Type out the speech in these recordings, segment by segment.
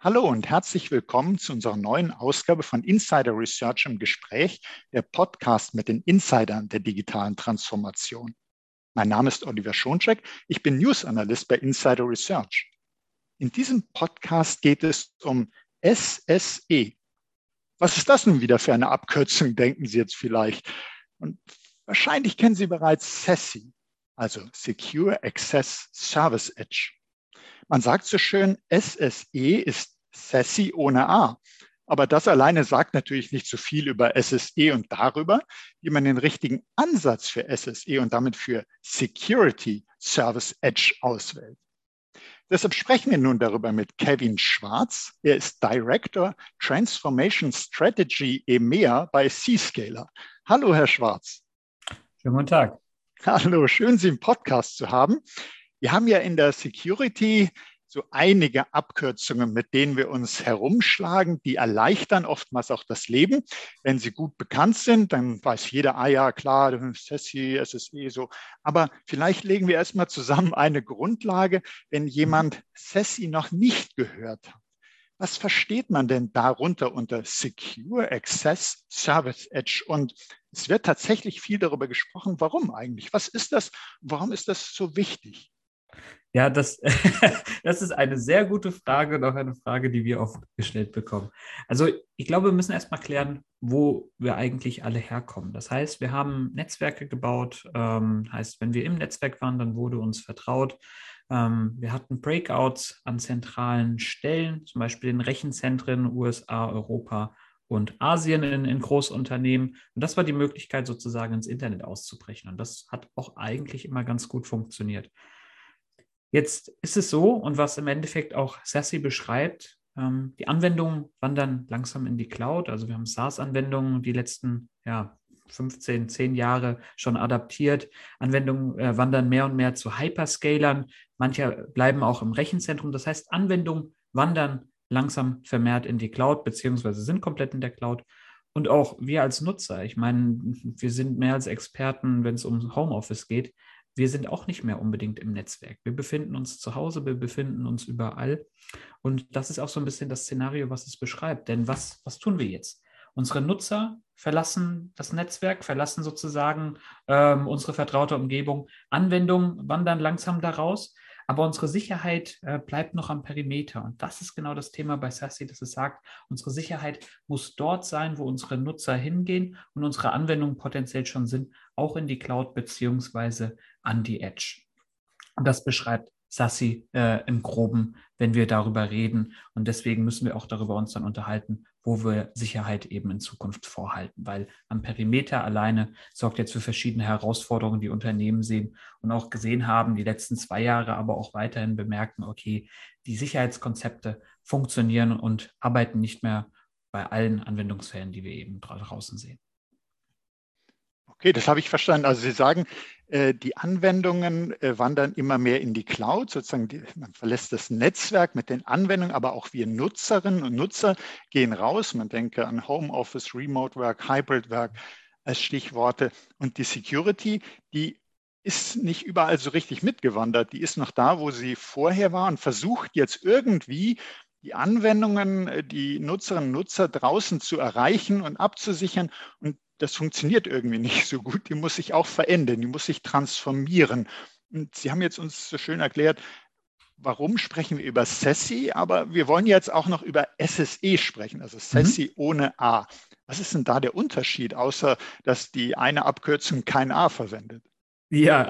Hallo und herzlich willkommen zu unserer neuen Ausgabe von Insider Research im Gespräch, der Podcast mit den Insidern der digitalen Transformation. Mein Name ist Oliver Schoncheck, ich bin News Analyst bei Insider Research. In diesem Podcast geht es um SSE. Was ist das nun wieder für eine Abkürzung, denken Sie jetzt vielleicht? Und wahrscheinlich kennen Sie bereits SASE, also Secure Access Service Edge. Man sagt so schön, SSE ist SASE ohne A. Aber das alleine sagt natürlich nicht so viel über SSE und darüber, wie man den richtigen Ansatz für SSE und damit für Security Service Edge auswählt. Deshalb sprechen wir nun darüber mit Kevin Schwarz. Er ist Director Transformation Strategy EMEA bei Zscaler. Hallo, Herr Schwarz. Schönen guten Tag. Hallo, schön, Sie im Podcast zu haben. Wir haben ja in der Security so einige Abkürzungen, mit denen wir uns herumschlagen, die erleichtern oftmals auch das Leben. Wenn sie gut bekannt sind, dann weiß jeder, ja klar, SASE, SSE so. Aber vielleicht legen wir erstmal zusammen eine Grundlage, wenn jemand SASE noch nicht gehört hat. Was versteht man denn darunter unter Secure Access Service Edge? Und es wird tatsächlich viel darüber gesprochen, warum eigentlich? Was ist das? Warum ist das so wichtig? Ja, das ist eine sehr gute Frage und auch eine Frage, die wir oft gestellt bekommen. Also ich glaube, wir müssen erstmal klären, wo wir eigentlich alle herkommen. Das heißt, wir haben Netzwerke gebaut. Heißt, wenn wir im Netzwerk waren, dann wurde uns vertraut. Wir hatten Breakouts an zentralen Stellen, zum Beispiel in Rechenzentren, USA, Europa und Asien in Großunternehmen. Und das war die Möglichkeit, sozusagen ins Internet auszubrechen. Und das hat auch eigentlich immer ganz gut funktioniert. Jetzt ist es so, und was im Endeffekt auch SASE beschreibt, die Anwendungen wandern langsam in die Cloud. Also wir haben SaaS-Anwendungen die letzten 15, 10 Jahre schon adaptiert. Anwendungen wandern mehr und mehr zu Hyperscalern. Manche bleiben auch im Rechenzentrum. Das heißt, Anwendungen wandern langsam vermehrt in die Cloud, beziehungsweise sind komplett in der Cloud. Und auch wir als Nutzer, ich meine, wir sind mehr als Experten, wenn es um Homeoffice geht. Wir sind auch nicht mehr unbedingt im Netzwerk. Wir befinden uns zu Hause, wir befinden uns überall. Und das ist auch so ein bisschen das Szenario, was es beschreibt. Denn was tun wir jetzt? Unsere Nutzer verlassen das Netzwerk, verlassen sozusagen unsere vertraute Umgebung. Anwendungen wandern langsam daraus, aber unsere Sicherheit bleibt noch am Perimeter. Und das ist genau das Thema bei SASE, dass es sagt, unsere Sicherheit muss dort sein, wo unsere Nutzer hingehen und unsere Anwendungen potenziell schon sind, auch in die Cloud beziehungsweise an die Edge. Und das beschreibt SASE im Groben, wenn wir darüber reden. Und deswegen müssen wir auch darüber uns dann unterhalten, wo wir Sicherheit eben in Zukunft vorhalten. Weil am Perimeter alleine sorgt jetzt für verschiedene Herausforderungen, die Unternehmen sehen und auch gesehen haben, die letzten 2 Jahre, aber auch weiterhin bemerken, okay, die Sicherheitskonzepte funktionieren und arbeiten nicht mehr bei allen Anwendungsfällen, die wir eben draußen sehen. Okay, das habe ich verstanden. Also Sie sagen, die Anwendungen wandern immer mehr in die Cloud, sozusagen man verlässt das Netzwerk mit den Anwendungen, aber auch wir Nutzerinnen und Nutzer gehen raus. Man denke an Homeoffice, Remote Work, Hybrid Work als Stichworte. Und die Security, die ist nicht überall so richtig mitgewandert. Die ist noch da, wo sie vorher war und versucht jetzt irgendwie die Anwendungen, die Nutzerinnen und Nutzer draußen zu erreichen und abzusichern. Und das funktioniert irgendwie nicht so gut. Die muss sich auch verändern, die muss sich transformieren. Und Sie haben jetzt uns so schön erklärt, warum sprechen wir über SASE, aber wir wollen jetzt auch noch über SSE sprechen, also SASE ohne A. Was ist denn da der Unterschied, außer dass die eine Abkürzung kein A verwendet? Ja,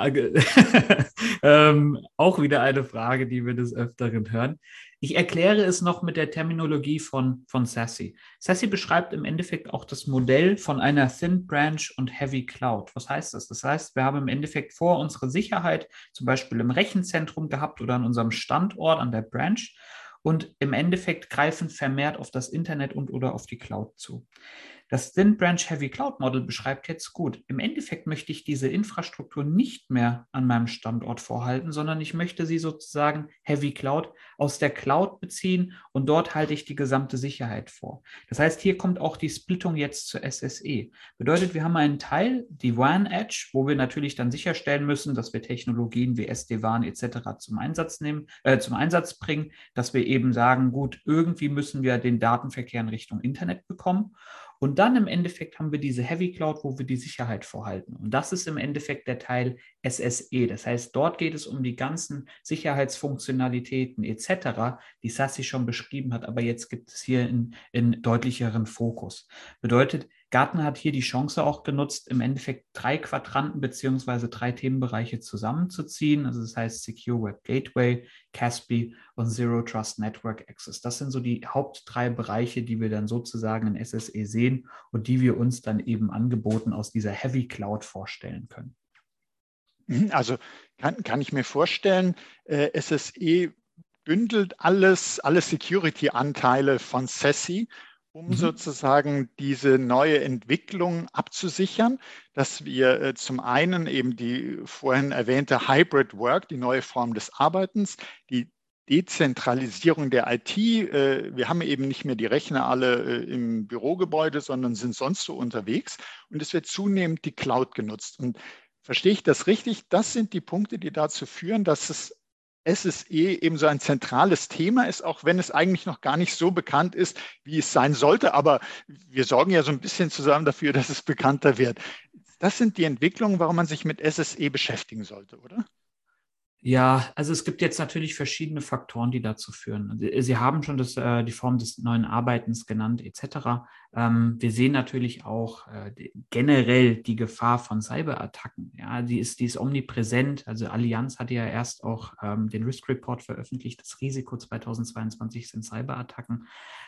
auch wieder eine Frage, die wir des Öfteren hören. Ich erkläre es noch mit der Terminologie von SASE. SASE beschreibt im Endeffekt auch das Modell von einer Thin Branch und Heavy Cloud. Was heißt das? Das heißt, wir haben im Endeffekt vor unsere Sicherheit zum Beispiel im Rechenzentrum gehabt oder an unserem Standort, an der Branch. Und im Endeffekt greifen vermehrt auf das Internet und oder auf die Cloud zu. Das Thin Branch Heavy Cloud Model beschreibt jetzt gut. Im Endeffekt möchte ich diese Infrastruktur nicht mehr an meinem Standort vorhalten, sondern ich möchte sie sozusagen Heavy Cloud aus der Cloud beziehen und dort halte ich die gesamte Sicherheit vor. Das heißt, hier kommt auch die Splittung jetzt zur SSE. Bedeutet, wir haben einen Teil, die WAN Edge, wo wir natürlich dann sicherstellen müssen, dass wir Technologien wie SD-WAN etc. zum Einsatz bringen, dass wir eben sagen, gut, irgendwie müssen wir den Datenverkehr in Richtung Internet bekommen. Und dann im Endeffekt haben wir diese Heavy Cloud, wo wir die Sicherheit vorhalten. Und das ist im Endeffekt der Teil SSE. Das heißt, dort geht es um die ganzen Sicherheitsfunktionalitäten etc., die Sassi schon beschrieben hat. Aber jetzt gibt es hier in deutlicheren Fokus. Bedeutet, Gartner hat hier die Chance auch genutzt, im Endeffekt 3 Quadranten beziehungsweise 3 Themenbereiche zusammenzuziehen. Also das heißt Secure Web Gateway, CASB und Zero Trust Network Access. Das sind so die Haupt 3 Bereiche, die wir dann sozusagen in SSE sehen und die wir uns dann eben angeboten aus dieser Heavy Cloud vorstellen können. Also kann ich mir vorstellen, SSE bündelt alle Security-Anteile von SASE, um sozusagen diese neue Entwicklung abzusichern, dass wir zum einen eben die vorhin erwähnte Hybrid Work, die neue Form des Arbeitens, die Dezentralisierung der IT. Wir haben eben nicht mehr die Rechner alle im Bürogebäude, sondern sind sonst so unterwegs. Und es wird zunehmend die Cloud genutzt. Und verstehe ich das richtig? Das sind die Punkte, die dazu führen, dass es SSE eben so ein zentrales Thema ist, auch wenn es eigentlich noch gar nicht so bekannt ist, wie es sein sollte. Aber wir sorgen ja so ein bisschen zusammen dafür, dass es bekannter wird. Das sind die Entwicklungen, warum man sich mit SSE beschäftigen sollte, oder? Ja, also es gibt jetzt natürlich verschiedene Faktoren, die dazu führen. Sie haben schon die Form des neuen Arbeitens genannt, etc. Wir sehen natürlich auch generell die Gefahr von Cyberattacken. Ja, die ist omnipräsent. Also Allianz hatte ja erst auch den Risk Report veröffentlicht. Das Risiko 2022 sind Cyberattacken.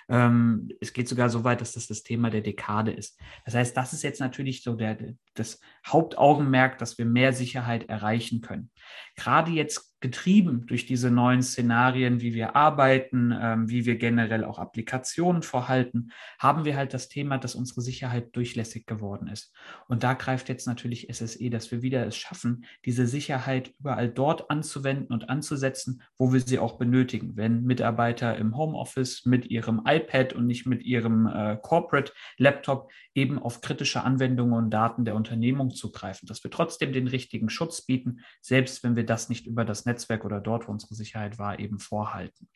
Es geht sogar so weit, dass das Thema der Dekade ist. Das heißt, das ist jetzt natürlich so das Hauptaugenmerk, dass wir mehr Sicherheit erreichen können. Gerade jetzt getrieben durch diese neuen Szenarien, wie wir arbeiten, wie wir generell auch Applikationen vorhalten, haben wir halt das Thema, dass unsere Sicherheit durchlässig geworden ist. Und da greift jetzt natürlich SSE, dass wir wieder es schaffen, diese Sicherheit überall dort anzuwenden und anzusetzen, wo wir sie auch benötigen. Wenn Mitarbeiter im Homeoffice mit ihrem iPad und nicht mit ihrem Corporate Laptop eben auf kritische Anwendungen und Daten der Unternehmung zugreifen, dass wir trotzdem den richtigen Schutz bieten, selbst wenn wir das nicht über das Netzwerk oder dort, wo unsere Sicherheit war, eben vorhalten.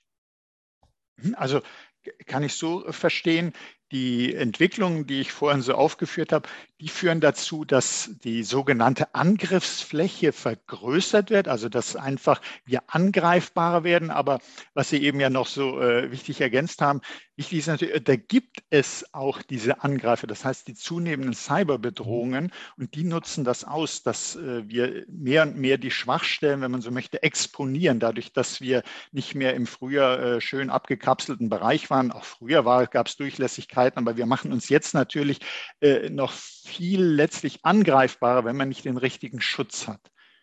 Also kann ich so verstehen, die Entwicklungen, die ich vorhin so aufgeführt habe, die führen dazu, dass die sogenannte Angriffsfläche vergrößert wird, also dass einfach wir angreifbarer werden. Aber was Sie eben ja noch so wichtig ergänzt haben, wichtig ist natürlich, da gibt es auch diese Angreifer, das heißt die zunehmenden Cyberbedrohungen, und die nutzen das aus, dass wir mehr und mehr die Schwachstellen, wenn man so möchte, exponieren, dadurch, dass wir nicht mehr im früher schön abgekapselten Bereich waren. Auch früher gab es Durchlässigkeiten, aber wir machen uns jetzt natürlich noch viel letztlich angreifbarer, wenn man nicht den richtigen Schutz hat.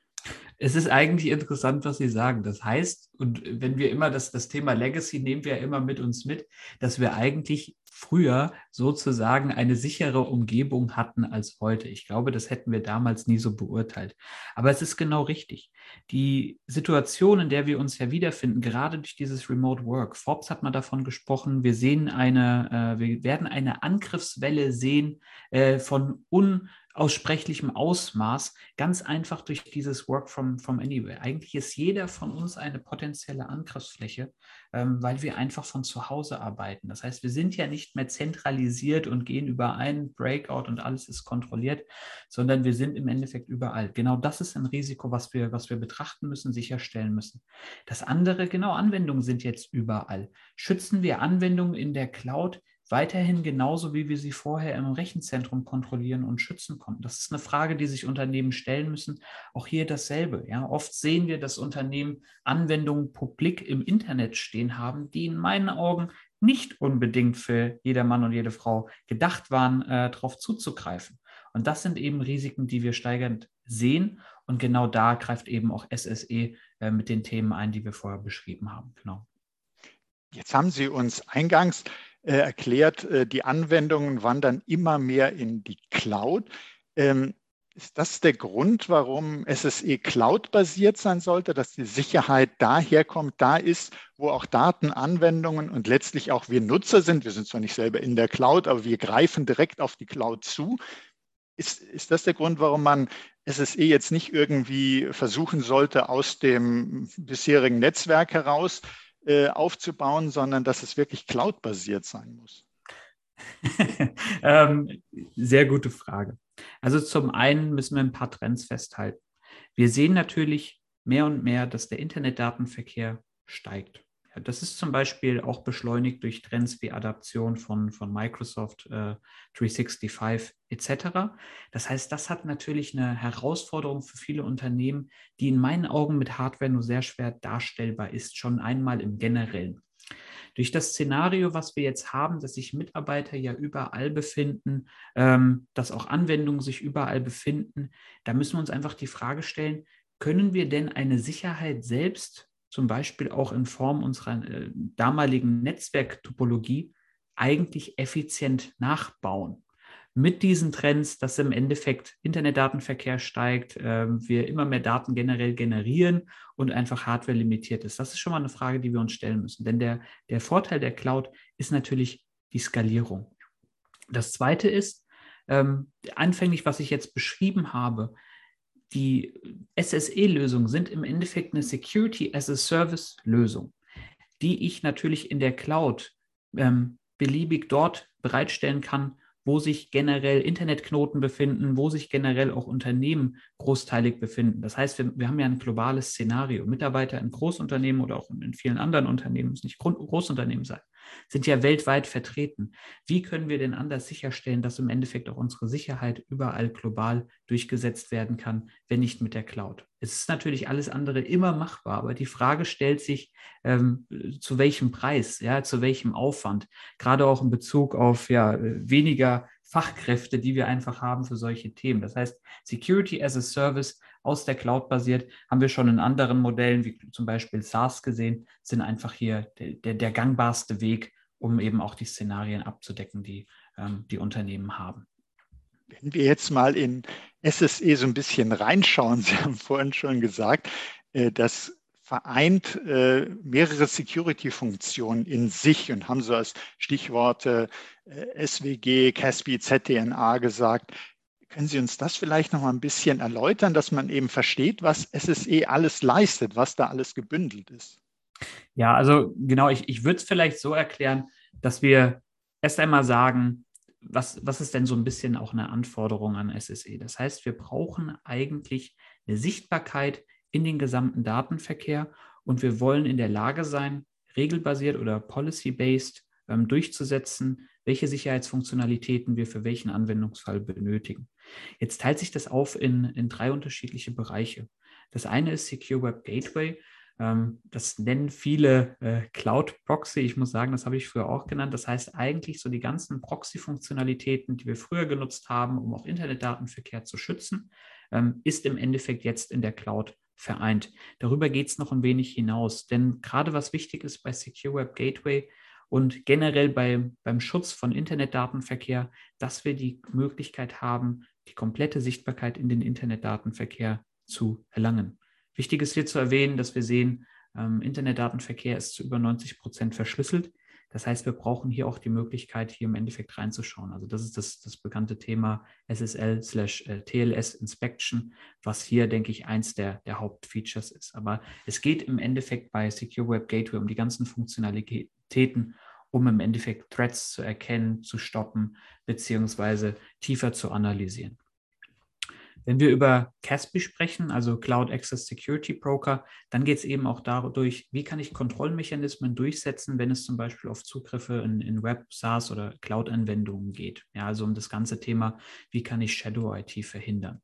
Es ist eigentlich interessant, was Sie sagen. Das heißt, und wenn wir immer das Thema Legacy nehmen wir ja immer mit uns mit, dass wir eigentlich früher sozusagen eine sichere Umgebung hatten als heute. Ich glaube, das hätten wir damals nie so beurteilt. Aber es ist genau richtig. Die Situation, in der wir uns ja wiederfinden, gerade durch dieses Remote Work. Forbes hat mal davon gesprochen, wir werden eine Angriffswelle sehen von unaussprechlichem Ausmaß, ganz einfach durch dieses Work from Anywhere. Eigentlich ist jeder von uns eine potenzielle Angriffsfläche, weil wir einfach von zu Hause arbeiten. Das heißt, wir sind ja nicht mehr zentralisiert und gehen über einen Breakout und alles ist kontrolliert, sondern wir sind im Endeffekt überall. Genau das ist ein Risiko, was wir betrachten müssen, sicherstellen müssen. Das andere, genau, Anwendungen sind jetzt überall. Schützen wir Anwendungen in der Cloud weiterhin genauso, wie wir sie vorher im Rechenzentrum kontrollieren und schützen konnten? Das ist eine Frage, die sich Unternehmen stellen müssen. Auch hier dasselbe. Ja. Oft sehen wir, dass Unternehmen Anwendungen publik im Internet stehen haben, die in meinen Augen nicht unbedingt für jeder Mann und jede Frau gedacht waren, darauf zuzugreifen. Und das sind eben Risiken, die wir steigend sehen. Und genau da greift eben auch SSE mit den Themen ein, die wir vorher beschrieben haben. Genau. Jetzt haben Sie uns eingangs erklärt, die Anwendungen wandern immer mehr in die Cloud. Ist das der Grund, warum SSE Cloud-basiert sein sollte, dass die Sicherheit daherkommt, da ist, wo auch Datenanwendungen und letztlich auch wir Nutzer sind? Wir sind zwar nicht selber in der Cloud, aber wir greifen direkt auf die Cloud zu. Ist das der Grund, warum man SSE jetzt nicht irgendwie versuchen sollte, aus dem bisherigen Netzwerk heraus aufzubauen, sondern dass es wirklich Cloud-basiert sein muss? Sehr gute Frage. Also zum einen müssen wir ein paar Trends festhalten. Wir sehen natürlich mehr und mehr, dass der Internetdatenverkehr steigt. Ja, das ist zum Beispiel auch beschleunigt durch Trends wie Adaption von Microsoft 365 etc. Das heißt, das hat natürlich eine Herausforderung für viele Unternehmen, die in meinen Augen mit Hardware nur sehr schwer darstellbar ist, schon einmal im Generellen. Durch das Szenario, was wir jetzt haben, dass sich Mitarbeiter ja überall befinden, dass auch Anwendungen sich überall befinden, da müssen wir uns einfach die Frage stellen, können wir denn eine Sicherheit selbst, zum Beispiel auch in Form unserer damaligen Netzwerktopologie, eigentlich effizient nachbauen? Mit diesen Trends, dass im Endeffekt Internetdatenverkehr steigt, wir immer mehr Daten generell generieren und einfach Hardware limitiert ist. Das ist schon mal eine Frage, die wir uns stellen müssen. Denn der Vorteil der Cloud ist natürlich die Skalierung. Das Zweite ist, anfänglich, was ich jetzt beschrieben habe, die SSE-Lösungen sind im Endeffekt eine Security-as-a-Service-Lösung, die ich natürlich in der Cloud beliebig dort bereitstellen kann, wo sich generell Internetknoten befinden, wo sich generell auch Unternehmen großteilig befinden. Das heißt, wir haben ja ein globales Szenario. Mitarbeiter in Großunternehmen oder auch in vielen anderen Unternehmen, muss nicht Großunternehmen sein, sind ja weltweit vertreten. Wie können wir denn anders sicherstellen, dass im Endeffekt auch unsere Sicherheit überall global durchgesetzt werden kann, wenn nicht mit der Cloud? Es ist natürlich alles andere immer machbar, aber die Frage stellt sich, zu welchem Preis, ja, zu welchem Aufwand, gerade auch in Bezug auf weniger Fachkräfte, die wir einfach haben für solche Themen. Das heißt, Security as a Service aus der Cloud basiert, haben wir schon in anderen Modellen, wie zum Beispiel SaaS gesehen, sind einfach hier der gangbarste Weg, um eben auch die Szenarien abzudecken, die die Unternehmen haben. Wenn wir jetzt mal in SSE so ein bisschen reinschauen, Sie haben vorhin schon gesagt, das vereint mehrere Security-Funktionen in sich und haben so als Stichworte SWG, CASB, ZDNA gesagt. Können Sie uns das vielleicht noch mal ein bisschen erläutern, dass man eben versteht, was SSE alles leistet, was da alles gebündelt ist? Ja, also genau, ich würde es vielleicht so erklären, dass wir erst einmal sagen, was ist denn so ein bisschen auch eine Anforderung an SSE? Das heißt, wir brauchen eigentlich eine Sichtbarkeit in den gesamten Datenverkehr und wir wollen in der Lage sein, regelbasiert oder policy-based durchzusetzen, welche Sicherheitsfunktionalitäten wir für welchen Anwendungsfall benötigen. Jetzt teilt sich das auf in drei unterschiedliche Bereiche. Das eine ist Secure Web Gateway. Das nennen viele Cloud Proxy. Ich muss sagen, das habe ich früher auch genannt. Das heißt eigentlich so die ganzen Proxy-Funktionalitäten, die wir früher genutzt haben, um auch Internetdatenverkehr zu schützen, ist im Endeffekt jetzt in der Cloud vereint. Darüber geht es noch ein wenig hinaus, denn gerade was wichtig ist bei Secure Web Gateway und generell beim Schutz von Internetdatenverkehr, dass wir die Möglichkeit haben, die komplette Sichtbarkeit in den Internetdatenverkehr zu erlangen. Wichtig ist hier zu erwähnen, dass wir sehen, Internetdatenverkehr ist zu über 90% verschlüsselt. Das heißt, wir brauchen hier auch die Möglichkeit, hier im Endeffekt reinzuschauen. Also das ist das bekannte Thema SSL/TLS Inspection, was hier, denke ich, eins der Hauptfeatures ist. Aber es geht im Endeffekt bei Secure Web Gateway um die ganzen Funktionalitäten, um im Endeffekt Threats zu erkennen, zu stoppen, beziehungsweise tiefer zu analysieren. Wenn wir über CASB sprechen, also Cloud Access Security Broker, dann geht es eben auch dadurch, wie kann ich Kontrollmechanismen durchsetzen, wenn es zum Beispiel auf Zugriffe in Web, SaaS oder Cloud-Anwendungen geht. Ja, also um das ganze Thema, wie kann ich Shadow IT verhindern.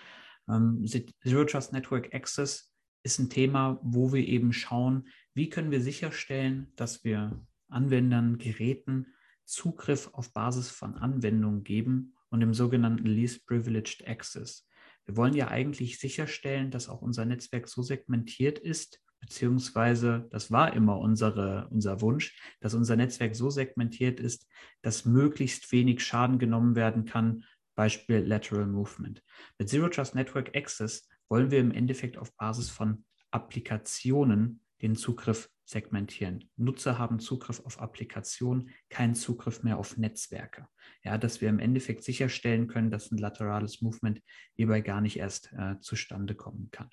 Zero Trust Network Access ist ein Thema, wo wir eben schauen, wie können wir sicherstellen, dass wir Anwendern, Geräten Zugriff auf Basis von Anwendungen geben und im sogenannten Least Privileged Access. Wir wollen ja eigentlich sicherstellen, dass auch unser Netzwerk so segmentiert ist, beziehungsweise das war immer unser Wunsch, dass unser Netzwerk so segmentiert ist, dass möglichst wenig Schaden genommen werden kann, Beispiel Lateral Movement. Mit Zero Trust Network Access wollen wir im Endeffekt auf Basis von Applikationen den Zugriff segmentieren. Nutzer haben Zugriff auf Applikationen, keinen Zugriff mehr auf Netzwerke. Ja, dass wir im Endeffekt sicherstellen können, dass ein laterales Movement hierbei gar nicht erst zustande kommen kann.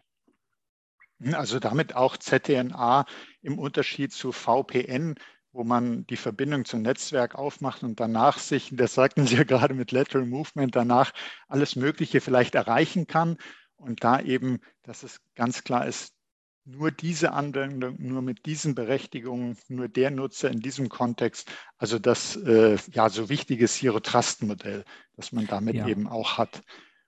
Also damit auch ZTNA im Unterschied zu VPN, wo man die Verbindung zum Netzwerk aufmacht und danach sich, das sagten Sie ja gerade mit Lateral Movement, danach alles Mögliche vielleicht erreichen kann. Und da eben, dass es ganz klar ist, nur diese Anwendung, nur mit diesen Berechtigungen, nur der Nutzer in diesem Kontext, also das so wichtige Zero-Trust-Modell, das man damit eben auch hat.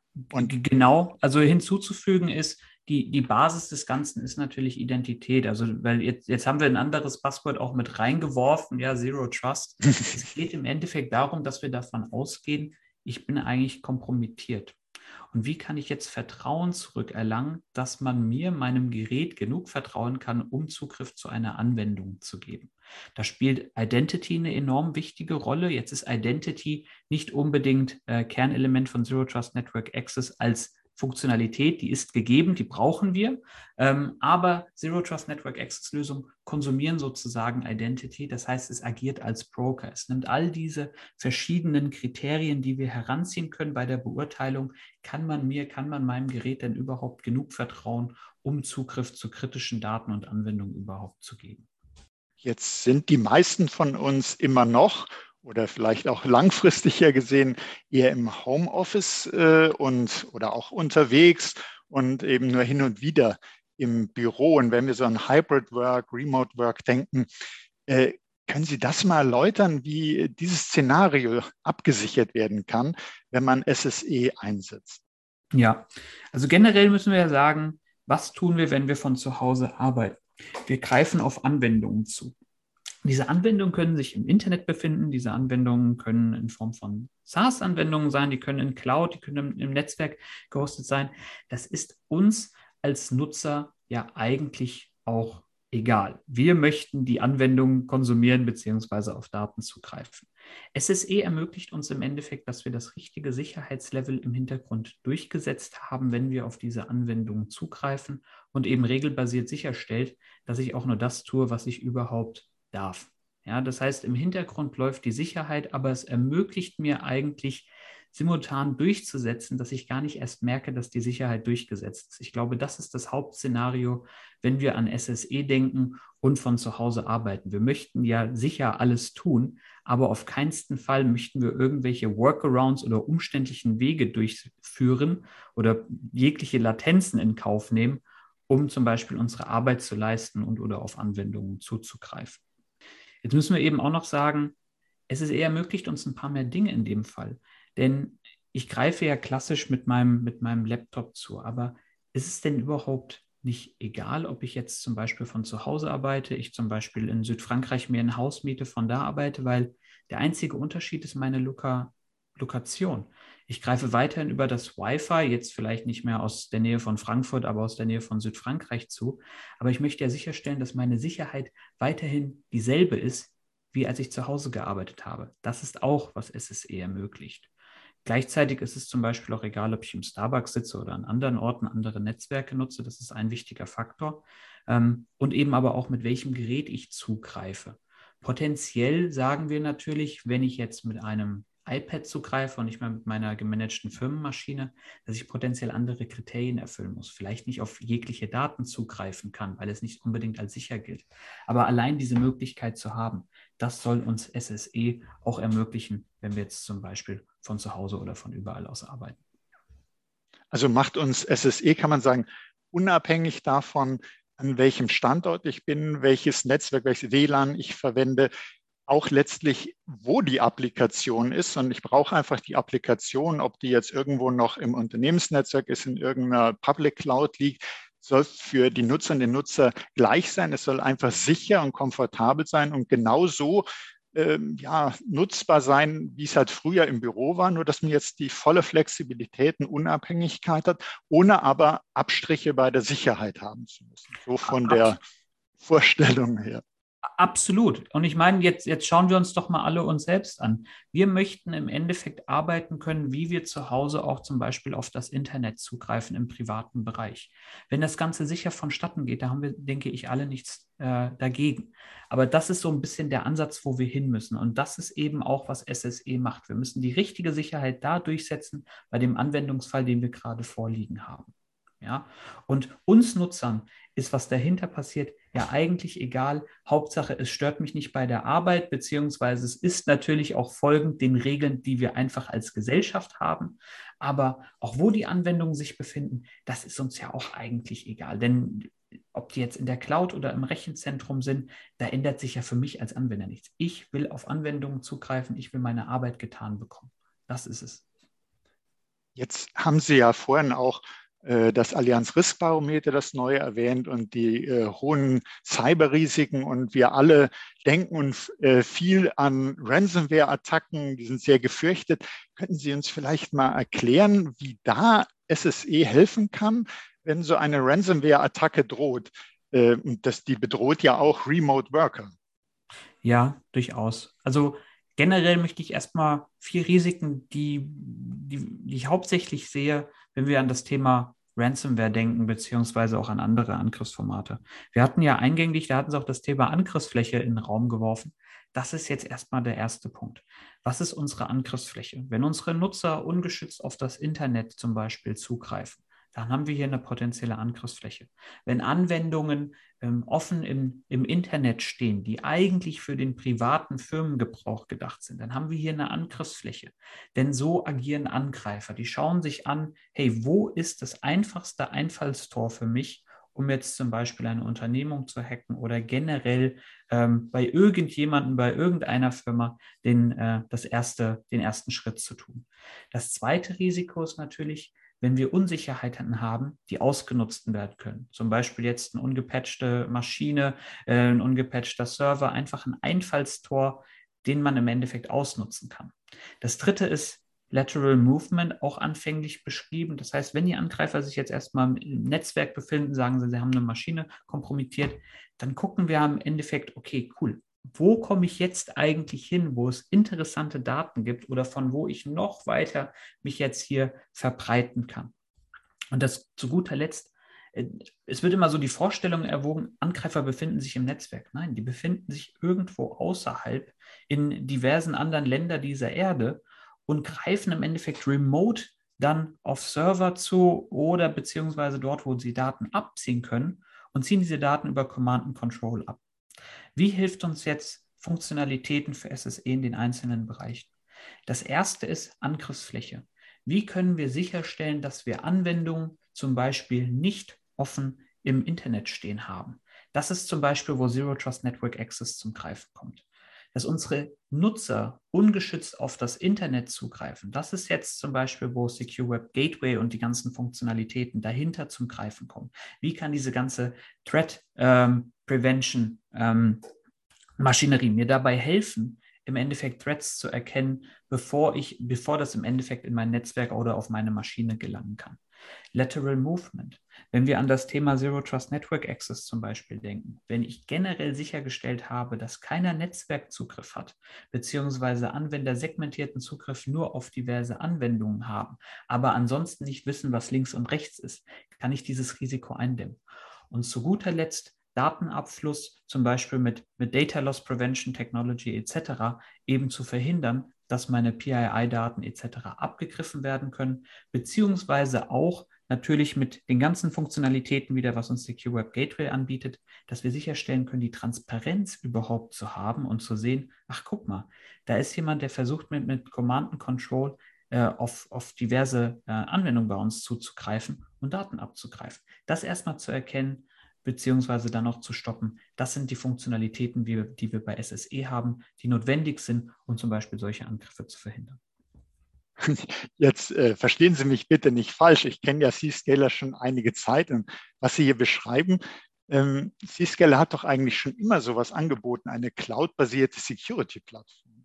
Und genau, also hinzuzufügen ist, die Basis des Ganzen ist natürlich Identität. Also, weil jetzt haben wir ein anderes Passwort auch mit reingeworfen, ja, Zero Trust. Es geht im Endeffekt darum, dass wir davon ausgehen, ich bin eigentlich kompromittiert. Und wie kann ich jetzt Vertrauen zurückerlangen, dass man mir, meinem Gerät, genug vertrauen kann, um Zugriff zu einer Anwendung zu geben? Da spielt Identity eine enorm wichtige Rolle. Jetzt ist Identity nicht unbedingt Kernelement von Zero Trust Network Access als Funktionalität, die ist gegeben, die brauchen wir. Aber Zero Trust Network Access Lösungen konsumieren sozusagen Identity. Das heißt, es agiert als Broker. Es nimmt all diese verschiedenen Kriterien, die wir heranziehen können bei der Beurteilung. Kann man meinem Gerät denn überhaupt genug vertrauen, um Zugriff zu kritischen Daten und Anwendungen überhaupt zu geben? Jetzt sind die meisten von uns immer noch oder vielleicht auch langfristiger gesehen eher im Homeoffice oder auch unterwegs und eben nur hin und wieder im Büro. Und wenn wir so an Hybrid Work, Remote Work denken, können Sie das mal erläutern, wie dieses Szenario abgesichert werden kann, wenn man SSE einsetzt? Ja, also generell müssen wir ja sagen, was tun wir, wenn wir von zu Hause arbeiten? Wir greifen auf Anwendungen zu. Diese Anwendungen können sich im Internet befinden. Diese Anwendungen können in Form von SaaS-Anwendungen sein, die können in Cloud, die können im Netzwerk gehostet sein. Das ist uns als Nutzer ja eigentlich auch egal. Wir möchten die Anwendungen konsumieren bzw. auf Daten zugreifen. SSE ermöglicht uns im Endeffekt, dass wir das richtige Sicherheitslevel im Hintergrund durchgesetzt haben, wenn wir auf diese Anwendungen zugreifen und eben regelbasiert sicherstellt, dass ich auch nur das tue, was ich überhaupt darf. Ja, das heißt, im Hintergrund läuft die Sicherheit, aber es ermöglicht mir eigentlich simultan durchzusetzen, dass ich gar nicht erst merke, dass die Sicherheit durchgesetzt ist. Ich glaube, das ist das Hauptszenario, wenn wir an SSE denken und von zu Hause arbeiten. Wir möchten ja sicher alles tun, aber auf keinen Fall möchten wir irgendwelche Workarounds oder umständlichen Wege durchführen oder jegliche Latenzen in Kauf nehmen, um zum Beispiel unsere Arbeit zu leisten und oder auf Anwendungen zuzugreifen. Jetzt müssen wir eben auch noch sagen, SSE ermöglicht uns ein paar mehr Dinge in dem Fall. Denn ich greife ja klassisch mit meinem Laptop zu. Aber ist es denn überhaupt nicht egal, ob ich jetzt zum Beispiel von zu Hause arbeite, ich zum Beispiel in Südfrankreich mir ein Haus miete, von da arbeite, weil der einzige Unterschied ist meine Lokation. Ich greife weiterhin über das Wi-Fi, jetzt vielleicht nicht mehr aus der Nähe von Frankfurt, aber aus der Nähe von Südfrankreich zu. Aber ich möchte ja sicherstellen, dass meine Sicherheit weiterhin dieselbe ist, wie als ich zu Hause gearbeitet habe. Das ist auch, was SSE ermöglicht. Gleichzeitig ist es zum Beispiel auch egal, ob ich im Starbucks sitze oder an anderen Orten andere Netzwerke nutze. Das ist ein wichtiger Faktor. Und eben aber auch, mit welchem Gerät ich zugreife. Potenziell sagen wir natürlich, wenn ich jetzt mit einem iPad zugreife und nicht mehr mit meiner gemanagten Firmenmaschine, dass ich potenziell andere Kriterien erfüllen muss. Vielleicht nicht auf jegliche Daten zugreifen kann, weil es nicht unbedingt als sicher gilt. Aber allein diese Möglichkeit zu haben, das soll uns SSE auch ermöglichen, wenn wir jetzt zum Beispiel von zu Hause oder von überall aus arbeiten. Also macht uns SSE, kann man sagen, unabhängig davon, an welchem Standort ich bin, welches Netzwerk, welches WLAN ich verwende, auch letztlich, wo die Applikation ist. Und ich brauche einfach die Applikation, ob die jetzt irgendwo noch im Unternehmensnetzwerk ist, in irgendeiner Public Cloud liegt, soll für die Nutzerinnen und Nutzer gleich sein. Es soll einfach sicher und komfortabel sein. Und genauso nutzbar sein, wie es halt früher im Büro war, nur dass man jetzt die volle Flexibilität und Unabhängigkeit hat, ohne aber Abstriche bei der Sicherheit haben zu müssen. So von der Vorstellung her. Absolut. Und ich meine, jetzt schauen wir uns doch mal alle uns selbst an. Wir möchten im Endeffekt arbeiten können, wie wir zu Hause auch zum Beispiel auf das Internet zugreifen im privaten Bereich. Wenn das Ganze sicher vonstatten geht, da haben wir, denke ich, alle nichts dagegen. Aber das ist so ein bisschen der Ansatz, wo wir hin müssen. Und das ist eben auch, was SSE macht. Wir müssen die richtige Sicherheit da durchsetzen bei dem Anwendungsfall, den wir gerade vorliegen haben. Ja? Und uns Nutzern ist, was dahinter passiert, ja eigentlich egal. Hauptsache, es stört mich nicht bei der Arbeit, beziehungsweise es ist natürlich auch folgend den Regeln, die wir einfach als Gesellschaft haben. Aber auch wo die Anwendungen sich befinden, das ist uns ja auch eigentlich egal. Denn ob die jetzt in der Cloud oder im Rechenzentrum sind, da ändert sich ja für mich als Anwender nichts. Ich will auf Anwendungen zugreifen, ich will meine Arbeit getan bekommen. Das ist es. Jetzt haben Sie ja vorhin auch das Allianz Risk Barometer, das neue erwähnt und die hohen Cyberrisiken und wir alle denken viel an Ransomware-Attacken, die sind sehr gefürchtet. Könnten Sie uns vielleicht mal erklären, wie da SSE helfen kann, wenn so eine Ransomware-Attacke droht? Und die bedroht ja auch Remote Worker. Ja, durchaus. Also generell möchte ich erstmal 4 Risiken, die ich hauptsächlich sehe, wenn wir an das Thema Ransomware denken, beziehungsweise auch an andere Angriffsformate. Wir hatten ja eingängig, da hatten Sie auch das Thema Angriffsfläche in den Raum geworfen. Das ist jetzt erstmal der erste Punkt. Was ist unsere Angriffsfläche? Wenn unsere Nutzer ungeschützt auf das Internet zum Beispiel zugreifen, dann haben wir hier eine potenzielle Angriffsfläche. Wenn Anwendungen offen im Internet stehen, die eigentlich für den privaten Firmengebrauch gedacht sind, dann haben wir hier eine Angriffsfläche. Denn so agieren Angreifer. Die schauen sich an, hey, wo ist das einfachste Einfallstor für mich, um jetzt zum Beispiel eine Unternehmung zu hacken oder generell bei irgendjemandem, bei irgendeiner Firma den ersten Schritt zu tun. Das zweite Risiko ist natürlich, wenn wir Unsicherheiten haben, die ausgenutzt werden können. Zum Beispiel jetzt eine ungepatchte Maschine, ein ungepatchter Server, einfach ein Einfallstor, den man im Endeffekt ausnutzen kann. Das dritte ist Lateral Movement, auch anfänglich beschrieben. Das heißt, wenn die Angreifer sich jetzt erstmal im Netzwerk befinden, sagen sie, sie haben eine Maschine kompromittiert, dann gucken wir im Endeffekt, okay, cool, wo komme ich jetzt eigentlich hin, wo es interessante Daten gibt oder von wo ich noch weiter mich jetzt hier verbreiten kann. Und das zu guter Letzt, es wird immer so die Vorstellung erwogen, Angreifer befinden sich im Netzwerk. Nein, die befinden sich irgendwo außerhalb in diversen anderen Ländern dieser Erde und greifen im Endeffekt remote dann auf Server zu oder beziehungsweise dort, wo sie Daten abziehen können und ziehen diese Daten über Command and Control ab. Wie hilft uns jetzt Funktionalitäten für SSE in den einzelnen Bereichen? Das erste ist Angriffsfläche. Wie können wir sicherstellen, dass wir Anwendungen zum Beispiel nicht offen im Internet stehen haben? Das ist zum Beispiel, wo Zero Trust Network Access zum Greifen kommt. Dass unsere Nutzer ungeschützt auf das Internet zugreifen. Das ist jetzt zum Beispiel, wo Secure Web Gateway und die ganzen Funktionalitäten dahinter zum Greifen kommen. Wie kann diese ganze Threat Prevention Maschinerie mir dabei helfen, im Endeffekt Threats zu erkennen, bevor das im Endeffekt in mein Netzwerk oder auf meine Maschine gelangen kann. Lateral Movement. Wenn wir an das Thema Zero Trust Network Access zum Beispiel denken, wenn ich generell sichergestellt habe, dass keiner Netzwerkzugriff hat, beziehungsweise Anwender segmentierten Zugriff nur auf diverse Anwendungen haben, aber ansonsten nicht wissen, was links und rechts ist, kann ich dieses Risiko eindämmen. Und zu guter Letzt Datenabfluss, zum Beispiel mit Data Loss Prevention Technology etc., eben zu verhindern, dass meine PII-Daten etc. abgegriffen werden können, beziehungsweise auch natürlich mit den ganzen Funktionalitäten wieder, was uns Secure Web Gateway anbietet, dass wir sicherstellen können, die Transparenz überhaupt zu haben und zu sehen, ach guck mal, da ist jemand, der versucht mit Command and Control auf diverse Anwendungen bei uns zuzugreifen und Daten abzugreifen. Das erstmal zu erkennen, beziehungsweise dann noch zu stoppen. Das sind die Funktionalitäten, die wir bei SSE haben, die notwendig sind, um zum Beispiel solche Angriffe zu verhindern. Jetzt verstehen Sie mich bitte nicht falsch. Ich kenne ja Zscaler schon einige Zeit und was Sie hier beschreiben, Zscaler hat doch eigentlich schon immer sowas angeboten, eine cloud-basierte Security-Plattform.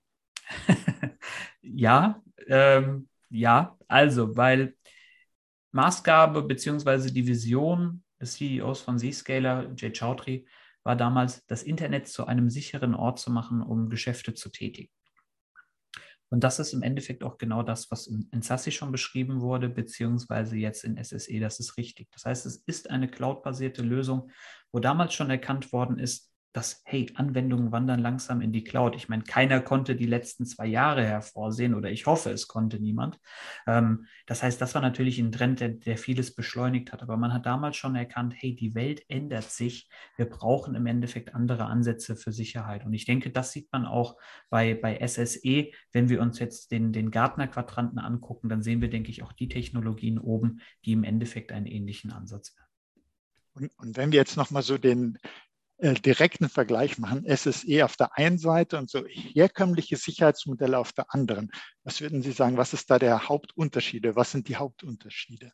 Ja, also, weil Maßgabe bzw. die Vision des CEOs von Zscaler, Jay Chaudhry, war damals, das Internet zu einem sicheren Ort zu machen, um Geschäfte zu tätigen. Und das ist im Endeffekt auch genau das, was in SASE schon beschrieben wurde, beziehungsweise jetzt in SSE, das ist richtig. Das heißt, es ist eine cloud-basierte Lösung, wo damals schon erkannt worden ist, dass, hey, Anwendungen wandern langsam in die Cloud. Ich meine, keiner konnte die letzten 2 Jahre hervorsehen oder ich hoffe, es konnte niemand. Das heißt, das war natürlich ein Trend, der vieles beschleunigt hat. Aber man hat damals schon erkannt, hey, die Welt ändert sich. Wir brauchen im Endeffekt andere Ansätze für Sicherheit. Und ich denke, das sieht man auch bei SSE. Wenn wir uns jetzt den Gartner-Quadranten angucken, dann sehen wir, denke ich, auch die Technologien oben, die im Endeffekt einen ähnlichen Ansatz haben. Und wenn wir jetzt nochmal so den direkten Vergleich machen, SSE auf der einen Seite und so herkömmliche Sicherheitsmodelle auf der anderen. Was würden Sie sagen, was ist da der Hauptunterschiede? Was sind die Hauptunterschiede?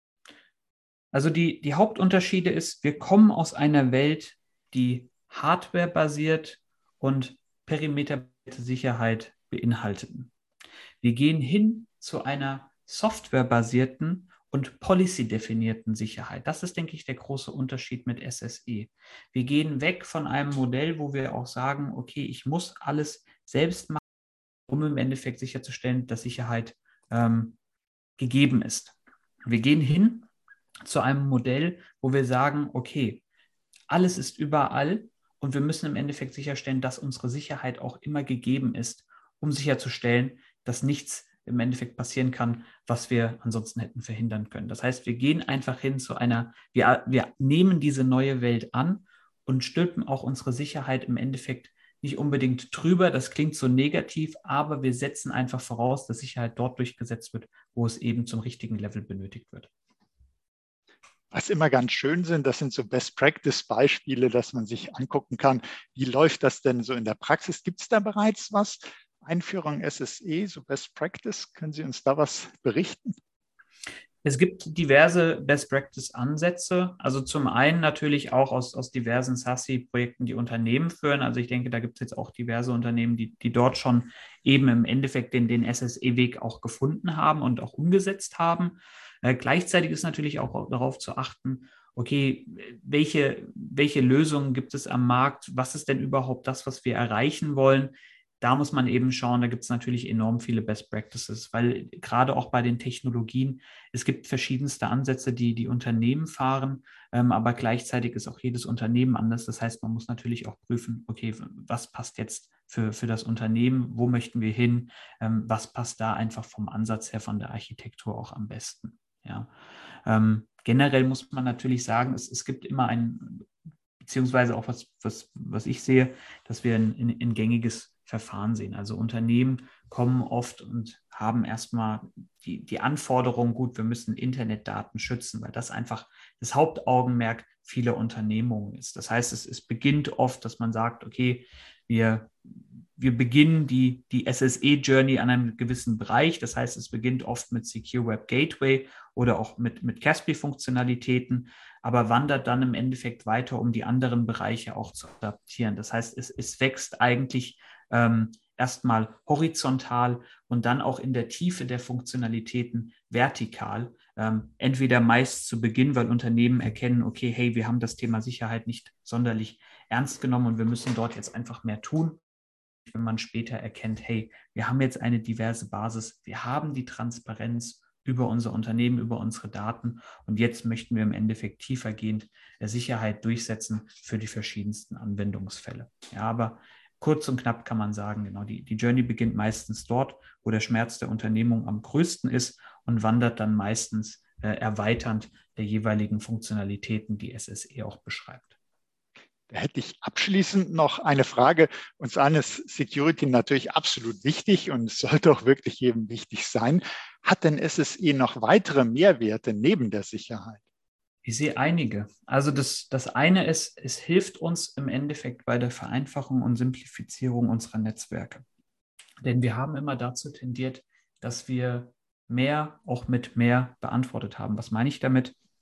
Also die Hauptunterschiede ist, wir kommen aus einer Welt, die hardwarebasiert und perimeterbasierte Sicherheit beinhalteten. Wir gehen hin zu einer softwarebasierten und policy-definierten Sicherheit. Das ist, denke ich, der große Unterschied mit SSE. Wir gehen weg von einem Modell, wo wir auch sagen, okay, ich muss alles selbst machen, um im Endeffekt sicherzustellen, dass Sicherheit gegeben ist. Wir gehen hin zu einem Modell, wo wir sagen, okay, alles ist überall und wir müssen im Endeffekt sicherstellen, dass unsere Sicherheit auch immer gegeben ist, um sicherzustellen, dass nichts im Endeffekt passieren kann, was wir ansonsten hätten verhindern können. Das heißt, wir gehen einfach hin zu wir nehmen diese neue Welt an und stülpen auch unsere Sicherheit im Endeffekt nicht unbedingt drüber. Das klingt so negativ, aber wir setzen einfach voraus, dass Sicherheit dort durchgesetzt wird, wo es eben zum richtigen Level benötigt wird. Was immer ganz schön sind, das sind so Best-Practice-Beispiele, dass man sich angucken kann, wie läuft das denn so in der Praxis? Gibt es da bereits was? Einführung SSE, so Best Practice, können Sie uns da was berichten? Es gibt diverse Best-Practice-Ansätze. Also zum einen natürlich auch aus diversen SASE-Projekten, die Unternehmen führen. Also ich denke, da gibt es jetzt auch diverse Unternehmen, die dort schon eben im Endeffekt den SSE-Weg auch gefunden haben und auch umgesetzt haben. Gleichzeitig ist natürlich auch darauf zu achten, okay, welche Lösungen gibt es am Markt? Was ist denn überhaupt das, was wir erreichen wollen? Da muss man eben schauen, da gibt es natürlich enorm viele Best Practices, weil gerade auch bei den Technologien, es gibt verschiedenste Ansätze, die Unternehmen fahren, aber gleichzeitig ist auch jedes Unternehmen anders. Das heißt, man muss natürlich auch prüfen, okay, was passt jetzt für das Unternehmen, wo möchten wir hin, was passt da einfach vom Ansatz her, von der Architektur auch am besten. Ja. Generell muss man natürlich sagen, es gibt immer beziehungsweise auch was ich sehe, dass wir ein gängiges Verfahren sehen. Also Unternehmen kommen oft und haben erstmal die Anforderung, gut, wir müssen Internetdaten schützen, weil das einfach das Hauptaugenmerk vieler Unternehmungen ist. Das heißt, es beginnt oft, dass man sagt, okay, wir beginnen die SSE-Journey an einem gewissen Bereich. Das heißt, es beginnt oft mit Secure Web Gateway oder auch mit CASB-Funktionalitäten, aber wandert dann im Endeffekt weiter, um die anderen Bereiche auch zu adaptieren. Das heißt, es wächst eigentlich erstmal horizontal und dann auch in der Tiefe der Funktionalitäten vertikal. Entweder meist zu Beginn, weil Unternehmen erkennen, okay, hey, wir haben das Thema Sicherheit nicht sonderlich ernst genommen und wir müssen dort jetzt einfach mehr tun. Wenn man später erkennt, hey, wir haben jetzt eine diverse Basis, wir haben die Transparenz über unser Unternehmen, über unsere Daten und jetzt möchten wir im Endeffekt tiefergehend Sicherheit durchsetzen für die verschiedensten Anwendungsfälle. Ja, aber kurz und knapp kann man sagen, genau, die Journey beginnt meistens dort, wo der Schmerz der Unternehmung am größten ist und wandert dann meistens erweiternd der jeweiligen Funktionalitäten, die SSE auch beschreibt. Da hätte ich abschließend noch eine Frage. Uns allen ist Security natürlich absolut wichtig und es sollte auch wirklich jedem wichtig sein. Hat denn SSE noch weitere Mehrwerte neben der Sicherheit? Ich sehe einige. Also das eine ist, es hilft uns im Endeffekt bei der Vereinfachung und Simplifizierung unserer Netzwerke. Denn wir haben immer dazu tendiert, dass wir mehr auch mit mehr beantwortet haben. Was meine ich damit?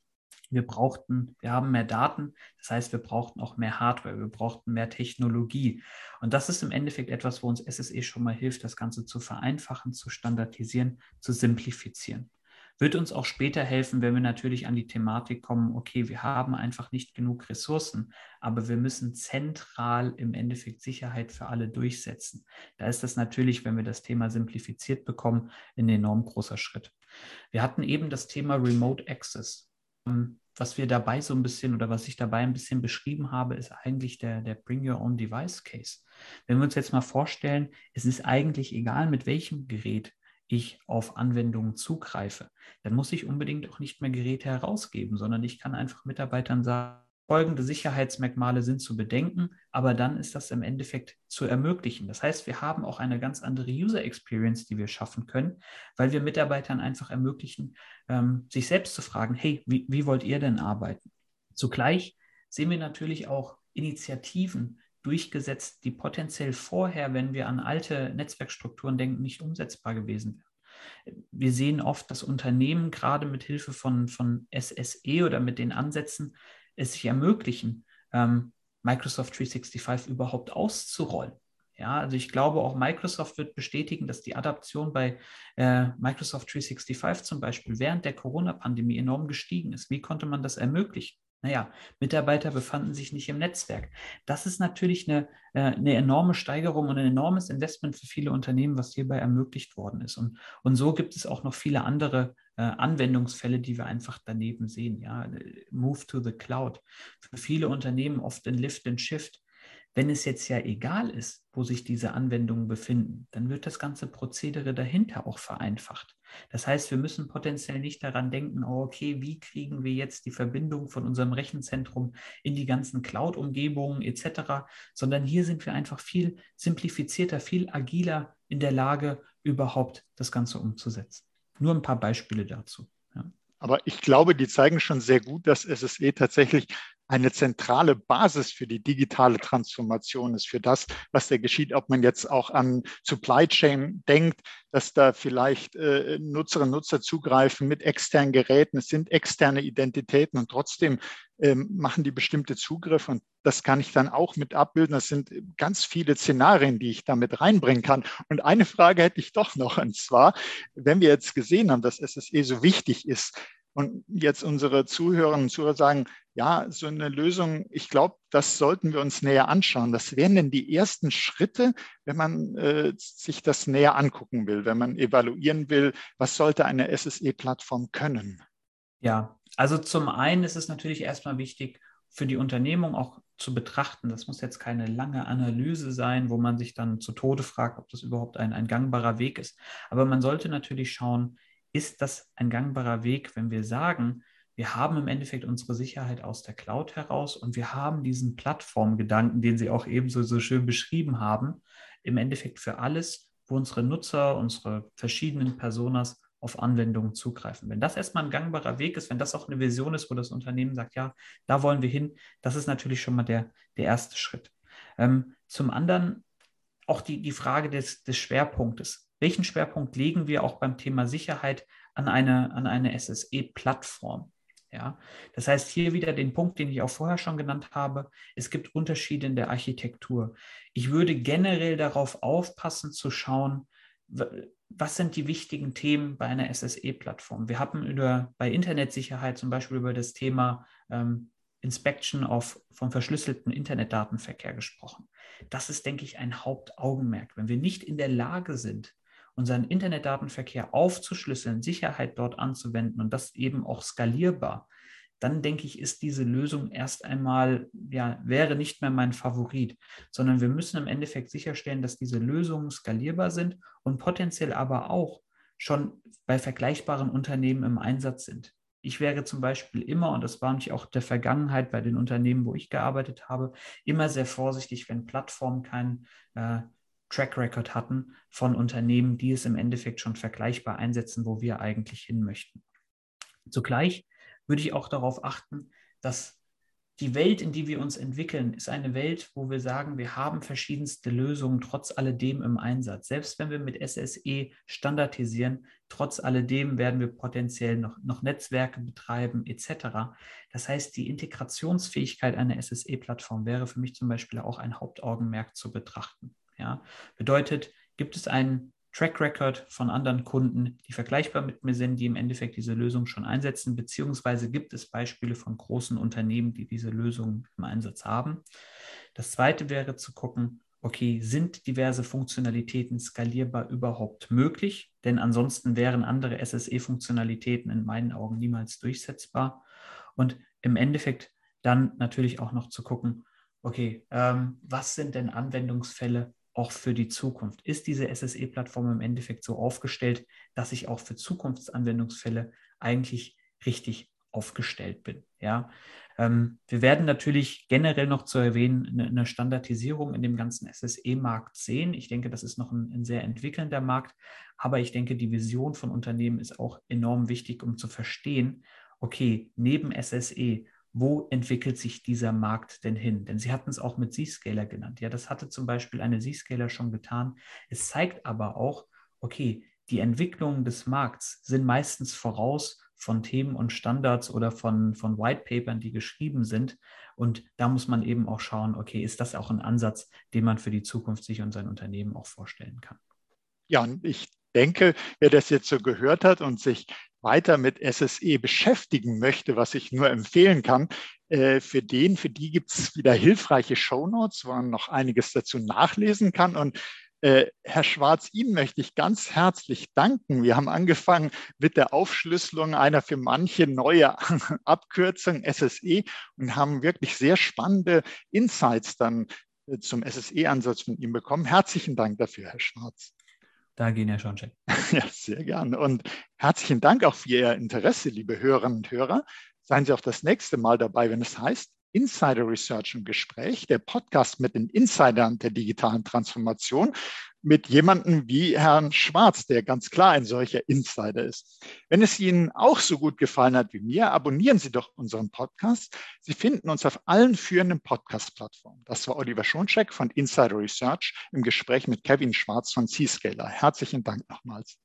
Wir haben mehr Daten, das heißt, wir brauchten auch mehr Hardware, wir brauchten mehr Technologie. Und das ist im Endeffekt etwas, wo uns SSE schon mal hilft, das Ganze zu vereinfachen, zu standardisieren, zu simplifizieren. Wird uns auch später helfen, wenn wir natürlich an die Thematik kommen, okay, wir haben einfach nicht genug Ressourcen, aber wir müssen zentral im Endeffekt Sicherheit für alle durchsetzen. Da ist das natürlich, wenn wir das Thema simplifiziert bekommen, ein enorm großer Schritt. Wir hatten eben das Thema Remote Access. Was wir dabei so ein bisschen oder was ich dabei ein bisschen beschrieben habe, ist eigentlich der Bring Your Own Device Case. Wenn wir uns jetzt mal vorstellen, es ist eigentlich egal, mit welchem Gerät ich auf Anwendungen zugreife, dann muss ich unbedingt auch nicht mehr Geräte herausgeben, sondern ich kann einfach Mitarbeitern sagen, folgende Sicherheitsmerkmale sind zu bedenken, aber dann ist das im Endeffekt zu ermöglichen. Das heißt, wir haben auch eine ganz andere User Experience, die wir schaffen können, weil wir Mitarbeitern einfach ermöglichen, sich selbst zu fragen, hey, wie wollt ihr denn arbeiten? Zugleich sehen wir natürlich auch Initiativen durchgesetzt, die potenziell vorher, wenn wir an alte Netzwerkstrukturen denken, nicht umsetzbar gewesen wären. Wir sehen oft, dass Unternehmen gerade mit Hilfe von SSE oder mit den Ansätzen es sich ermöglichen, Microsoft 365 überhaupt auszurollen. Ja, also ich glaube, auch Microsoft wird bestätigen, dass die Adaption bei Microsoft 365 zum Beispiel während der Corona-Pandemie enorm gestiegen ist. Wie konnte man das ermöglichen? Naja, Mitarbeiter befanden sich nicht im Netzwerk. Das ist natürlich eine enorme Steigerung und ein enormes Investment für viele Unternehmen, was hierbei ermöglicht worden ist. Und so gibt es auch noch viele andere Anwendungsfälle, die wir einfach daneben sehen. Ja, Move to the Cloud. Für viele Unternehmen oft ein Lift and Shift. Wenn es jetzt ja egal ist, wo sich diese Anwendungen befinden, dann wird das ganze Prozedere dahinter auch vereinfacht. Das heißt, wir müssen potenziell nicht daran denken, oh, okay, wie kriegen wir jetzt die Verbindung von unserem Rechenzentrum in die ganzen Cloud-Umgebungen etc., sondern hier sind wir einfach viel simplifizierter, viel agiler in der Lage, überhaupt das Ganze umzusetzen. Nur ein paar Beispiele dazu. Ja. Aber ich glaube, die zeigen schon sehr gut, dass SSE tatsächlich eine zentrale Basis für die digitale Transformation ist, für das, was da geschieht. Ob man jetzt auch an Supply Chain denkt, dass da vielleicht Nutzerinnen und Nutzer zugreifen mit externen Geräten. Es sind externe Identitäten und trotzdem machen die bestimmte Zugriffe. Und das kann ich dann auch mit abbilden. Das sind ganz viele Szenarien, die ich da mit reinbringen kann. Und eine Frage hätte ich doch noch, und zwar, wenn wir jetzt gesehen haben, dass SSE so wichtig ist, und jetzt unsere Zuhörerinnen und Zuhörer sagen, ja, so eine Lösung, ich glaube, das sollten wir uns näher anschauen. Was wären denn die ersten Schritte, wenn man sich das näher angucken will, wenn man evaluieren will, was sollte eine SSE-Plattform können? Ja, also zum einen ist es natürlich erstmal wichtig, für die Unternehmung auch zu betrachten. Das muss jetzt keine lange Analyse sein, wo man sich dann zu Tode fragt, ob das überhaupt ein gangbarer Weg ist. Aber man sollte natürlich schauen, ist das ein gangbarer Weg, wenn wir sagen, wir haben im Endeffekt unsere Sicherheit aus der Cloud heraus und wir haben diesen Plattformgedanken, den Sie auch ebenso so schön beschrieben haben, im Endeffekt für alles, wo unsere Nutzer, unsere verschiedenen Personas auf Anwendungen zugreifen. Wenn das erstmal ein gangbarer Weg ist, wenn das auch eine Vision ist, wo das Unternehmen sagt, ja, da wollen wir hin, das ist natürlich schon mal der erste Schritt. Zum anderen auch die Frage des Schwerpunktes. Welchen Schwerpunkt legen wir auch beim Thema Sicherheit an eine SSE-Plattform? Ja, das heißt hier wieder den Punkt, den ich auch vorher schon genannt habe. Es gibt Unterschiede in der Architektur. Ich würde generell darauf aufpassen zu schauen, was sind die wichtigen Themen bei einer SSE-Plattform? Wir haben bei Internetsicherheit zum Beispiel über das Thema Inspection vom verschlüsselten Internetdatenverkehr gesprochen. Das ist, denke ich, ein Hauptaugenmerk. Wenn wir nicht in der Lage sind, unseren Internetdatenverkehr aufzuschlüsseln, Sicherheit dort anzuwenden und das eben auch skalierbar, dann denke ich, ist diese Lösung erst einmal, ja, wäre nicht mehr mein Favorit, sondern wir müssen im Endeffekt sicherstellen, dass diese Lösungen skalierbar sind und potenziell aber auch schon bei vergleichbaren Unternehmen im Einsatz sind. Ich wäre zum Beispiel immer, und das war nämlich auch der Vergangenheit bei den Unternehmen, wo ich gearbeitet habe, immer sehr vorsichtig, wenn Plattformen keinen Track Record hatten von Unternehmen, die es im Endeffekt schon vergleichbar einsetzen, wo wir eigentlich hin möchten. Zugleich würde ich auch darauf achten, dass die Welt, in die wir uns entwickeln, ist eine Welt, wo wir sagen, wir haben verschiedenste Lösungen trotz alledem im Einsatz. Selbst wenn wir mit SSE standardisieren, trotz alledem werden wir potenziell noch Netzwerke betreiben etc. Das heißt, die Integrationsfähigkeit einer SSE-Plattform wäre für mich zum Beispiel auch ein Hauptaugenmerk zu betrachten. Ja? Bedeutet, gibt es einen Track Record von anderen Kunden, die vergleichbar mit mir sind, die im Endeffekt diese Lösung schon einsetzen, beziehungsweise gibt es Beispiele von großen Unternehmen, die diese Lösung im Einsatz haben. Das zweite wäre zu gucken, okay, sind diverse Funktionalitäten skalierbar überhaupt möglich? Denn ansonsten wären andere SSE-Funktionalitäten in meinen Augen niemals durchsetzbar. Und im Endeffekt dann natürlich auch noch zu gucken, okay, was sind denn Anwendungsfälle auch für die Zukunft? Ist diese SSE-Plattform im Endeffekt so aufgestellt, dass ich auch für Zukunftsanwendungsfälle eigentlich richtig aufgestellt bin? Ja? Wir werden natürlich generell noch zu erwähnen eine Standardisierung in dem ganzen SSE-Markt sehen. Ich denke, das ist noch ein sehr entwickelnder Markt, aber ich denke, die Vision von Unternehmen ist auch enorm wichtig, um zu verstehen, okay, neben SSE, wo entwickelt sich dieser Markt denn hin? Denn Sie hatten es auch mit Zscaler genannt. Ja, das hatte zum Beispiel eine Zscaler schon getan. Es zeigt aber auch, okay, die Entwicklungen des Markts sind meistens voraus von Themen und Standards oder von White Papern, die geschrieben sind. Und da muss man eben auch schauen, okay, ist das auch ein Ansatz, den man für die Zukunft sich und sein Unternehmen auch vorstellen kann? Ja, und ich denke, wer das jetzt so gehört hat und sich weiter mit SSE beschäftigen möchte, was ich nur empfehlen kann, für die gibt es wieder hilfreiche Shownotes, wo man noch einiges dazu nachlesen kann. Und Herr Schwarz, Ihnen möchte ich ganz herzlich danken. Wir haben angefangen mit der Aufschlüsselung einer für manche neue Abkürzung SSE und haben wirklich sehr spannende Insights dann zum SSE-Ansatz von Ihnen bekommen. Herzlichen Dank dafür, Herr Schwarz. Da gehen ja schon check. Ja, sehr gerne. Und herzlichen Dank auch für Ihr Interesse, liebe Hörerinnen und Hörer. Seien Sie auch das nächste Mal dabei, wenn es heißt Insider Research im Gespräch, der Podcast mit den Insidern der digitalen Transformation, mit jemandem wie Herrn Schwarz, der ganz klar ein solcher Insider ist. Wenn es Ihnen auch so gut gefallen hat wie mir, abonnieren Sie doch unseren Podcast. Sie finden uns auf allen führenden Podcast-Plattformen. Das war Oliver Schoncheck von Insider Research im Gespräch mit Kevin Schwarz von Zscaler. Herzlichen Dank nochmals.